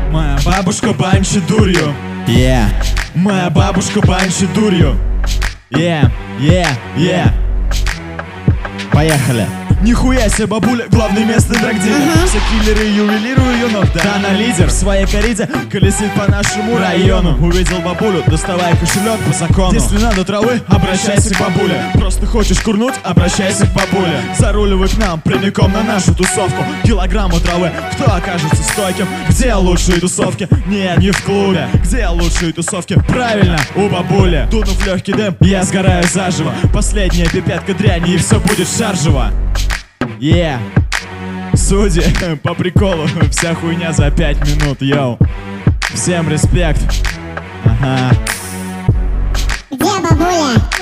Моя бабушка банчит дурью. Yeah, Моя бабушка банчит дурью. yeah, yeah, yeah. Поехали. Нихуя себе бабуля, главный местный драгдилер. Все киллеры ювелируют ее ног, да она лидер. В своей кориде колесит по нашему району. Увидел бабулю, доставай кошелек по закону. Если надо травы, обращайся к бабуле. Просто хочешь курнуть, обращайся к бабуле. Заруливай к нам прямиком на нашу тусовку. Килограмму травы, кто окажется стойким? Где лучшие тусовки? Нет, не в клубе. Где лучшие тусовки? Правильно, у бабули. Дунув легкий дым, я сгораю заживо. Последняя пипетка дряни, и все будет шаржево. Yeah. Судьи, по приколу, вся хуйня за 5 минут, йоу. Всем респект. Ага. Где бабуля?